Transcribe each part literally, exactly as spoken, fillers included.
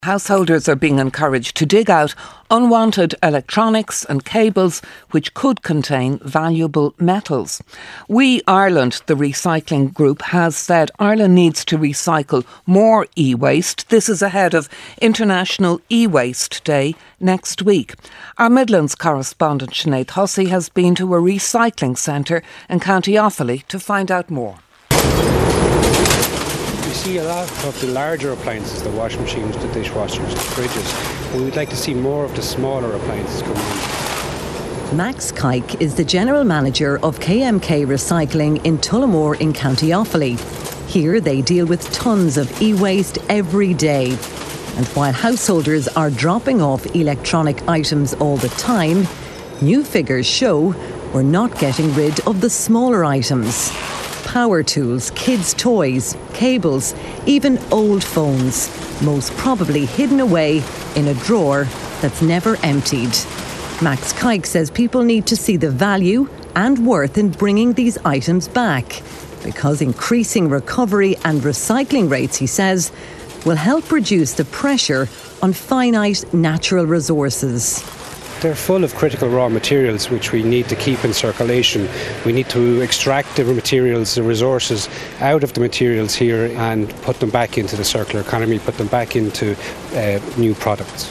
Householders are being encouraged to dig out unwanted electronics and cables which could contain valuable metals. We Ireland, the recycling group, has said Ireland needs to recycle more e-waste. This is ahead of International E-Waste Day next week. Our Midlands correspondent Sinead Hussey has been to a recycling centre in County Offaly to find out more. We see a lot of the larger appliances, the washing machines, the dishwashers, the fridges, but we'd like to see more of the smaller appliances coming in. Max Kike is the General Manager of K M K Recycling in Tullamore in County Offaly. Here they deal with tons of e-waste every day. And while householders are dropping off electronic items all the time, new figures show we're not getting rid of the smaller items. Power tools, kids' toys, cables, even old phones, most probably hidden away in a drawer that's never emptied. Max Kike says people need to see the value and worth in bringing these items back, because increasing recovery and recycling rates, he says, will help reduce the pressure on finite natural resources. They're full of critical raw materials which we need to keep in circulation. We need to extract the materials, the resources out of the materials here and put them back into the circular economy, put them back into uh, new products.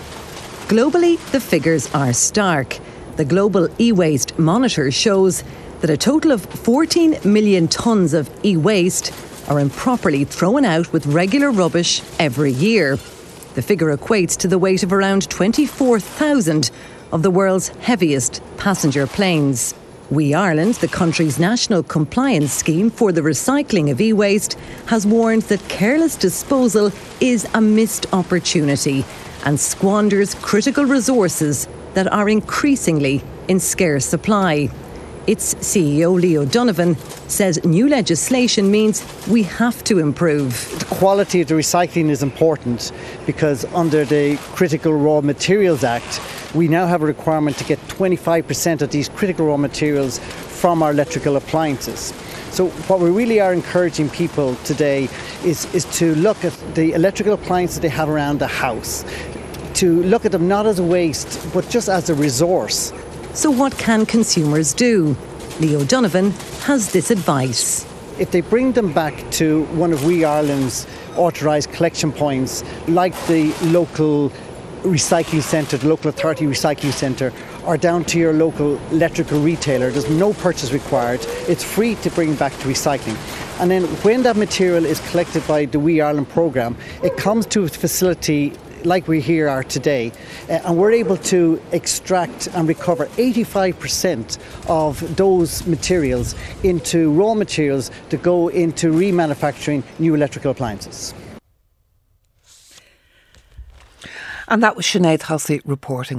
Globally, the figures are stark. The Global E-Waste Monitor shows that a total of fourteen million tonnes of e-waste are improperly thrown out with regular rubbish every year. The figure equates to the weight of around twenty-four thousand of the world's heaviest passenger planes. We Ireland, the country's national compliance scheme for the recycling of e-waste, has warned that careless disposal is a missed opportunity and squanders critical resources that are increasingly in scarce supply. Its C E O, Leo Donovan, says new legislation means we have to improve. The quality of the recycling is important because under the Critical Raw Materials Act, we now have a requirement to get twenty-five percent of these critical raw materials from our electrical appliances. So what we really are encouraging people today is, is to look at the electrical appliances they have around the house, to look at them not as a waste, but just as a resource. So what can consumers do? Leo Donovan has this advice. If they bring them back to one of We Ireland's authorised collection points, like the local recycling centre, the local authority recycling centre, or down to your local electrical retailer, there's no purchase required. It's free to bring back to recycling. And then when that material is collected by the We Ireland programme, it comes to a facility like we here are today, uh, and we're able to extract and recover eighty-five percent of those materials into raw materials to go into remanufacturing new electrical appliances. And that was Sinead Hussey reporting.